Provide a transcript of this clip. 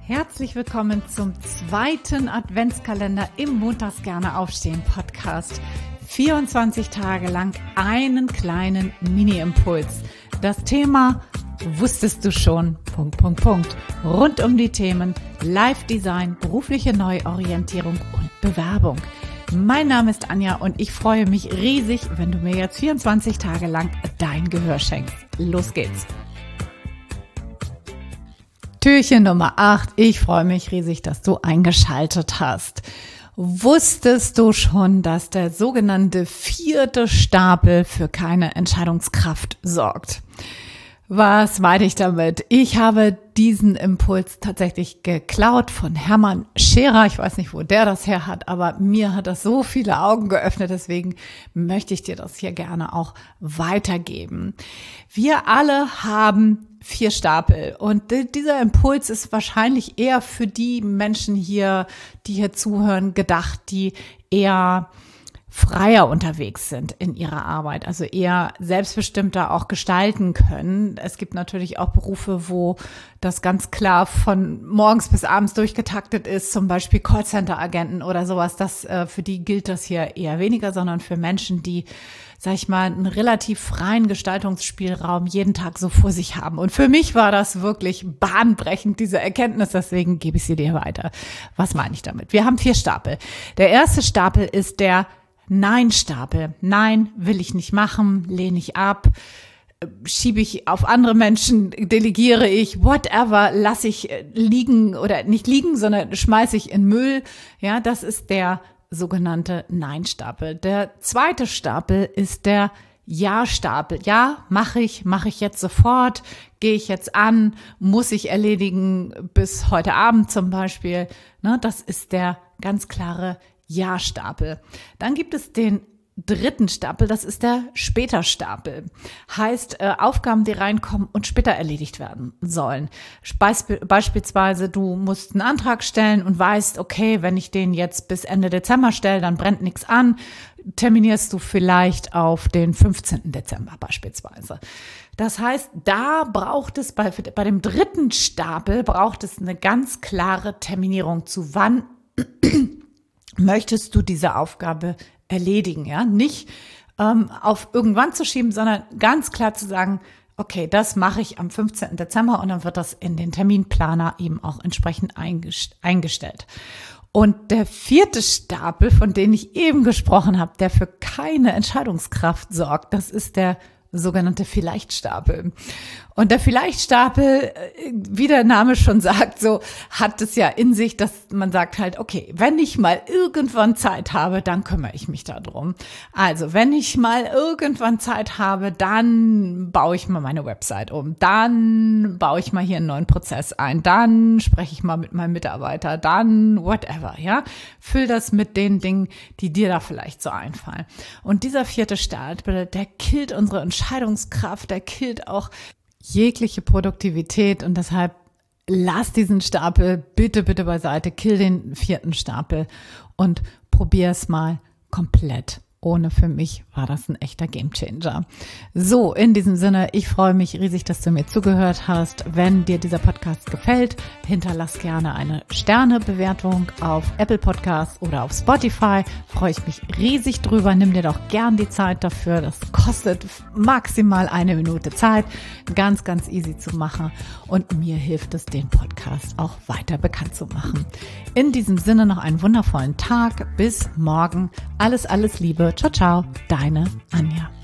Herzlich willkommen zum zweiten Adventskalender im Montags gerne aufstehen Podcast. 24 Tage lang einen kleinen Mini-Impuls. Das Thema wusstest du schon, ... Rund um die Themen Live-Design, berufliche Neuorientierung und Bewerbung. Mein Name ist Anja und ich freue mich riesig, wenn du mir jetzt 24 Tage lang dein Gehör schenkst. Los geht's! Türchen Nummer 8. Ich freue mich riesig, dass du eingeschaltet hast. Wusstest du schon, dass der sogenannte 4. Stapel für keine Entscheidungskraft sorgt? Was meine ich damit? Ich habe diesen Impuls tatsächlich geklaut von Hermann Scherer. Ich weiß nicht, wo der das her hat, aber mir hat das so viele Augen geöffnet. Deswegen möchte ich dir das hier gerne auch weitergeben. Wir alle haben 4 Stapel und dieser Impuls ist wahrscheinlich eher für die Menschen hier, die hier zuhören, gedacht, die eher freier unterwegs sind in ihrer Arbeit, also eher selbstbestimmter auch gestalten können. Es gibt natürlich auch Berufe, wo das ganz klar von morgens bis abends durchgetaktet ist, zum Beispiel Callcenter-Agenten oder sowas. Für die gilt das hier eher weniger, sondern für Menschen, die, sag ich mal, einen relativ freien Gestaltungsspielraum jeden Tag so vor sich haben. Und für mich war das wirklich bahnbrechend, diese Erkenntnis. Deswegen gebe ich sie dir weiter. Was meine ich damit? Wir haben 4 Stapel. Der erste Stapel ist der Nein-Stapel. Nein, will ich nicht machen, lehne ich ab, schiebe ich auf andere Menschen, delegiere ich, whatever, lasse ich liegen oder nicht liegen, sondern schmeiße ich in Müll. Ja, das ist der sogenannte Nein-Stapel. Der zweite Stapel ist der Ja-Stapel. Ja, mache ich jetzt sofort, gehe ich jetzt an, muss ich erledigen bis heute Abend zum Beispiel. Das ist der ganz klare Ja-Stapel. Dann gibt es den 3. Stapel, das ist der Später-Stapel. Heißt, Aufgaben, die reinkommen und später erledigt werden sollen. Beispielsweise, du musst einen Antrag stellen und weißt, okay, wenn ich den jetzt bis Ende Dezember stelle, dann brennt nichts an. Terminierst du vielleicht auf den 15. Dezember beispielsweise. Das heißt, da braucht es bei dem 3. Stapel braucht es eine ganz klare Terminierung, zu wann möchtest du diese Aufgabe erledigen, ja? Nicht auf irgendwann zu schieben, sondern ganz klar zu sagen, okay, das mache ich am 15. Dezember und dann wird das in den Terminplaner eben auch entsprechend eingestellt. Und der 4. Stapel, von dem ich eben gesprochen habe, der für keine Entscheidungskraft sorgt, das ist der sogenannte Vielleicht-Stapel. Und der Vielleicht-Stapel, wie der Name schon sagt, so hat es ja in sich, dass man sagt halt, okay, wenn ich mal irgendwann Zeit habe, dann kümmere ich mich darum. Also, wenn ich mal irgendwann Zeit habe, dann baue ich mal meine Website um, dann baue ich mal hier einen neuen Prozess ein, dann spreche ich mal mit meinem Mitarbeiter, dann whatever, ja. Füll das mit den Dingen, die dir da vielleicht so einfallen. Und dieser 4. Stapel, der killt unsere Entscheidungskraft, der killt auch jegliche Produktivität und deshalb lass diesen Stapel bitte beiseite, kill den 4. Stapel und probier es mal komplett. Ohne, für mich war das ein echter Gamechanger. So, in diesem Sinne, ich freue mich riesig, dass du mir zugehört hast. Wenn dir dieser Podcast gefällt, hinterlass gerne eine Sternebewertung auf Apple Podcasts oder auf Spotify. Freue ich mich riesig drüber. Nimm dir doch gern die Zeit dafür. Das kostet maximal 1 Minute Zeit. Ganz, ganz easy zu machen. Und mir hilft es, den Podcast auch weiter bekannt zu machen. In diesem Sinne noch einen wundervollen Tag. Bis morgen. Alles Liebe. Ciao, ciao, deine Anja.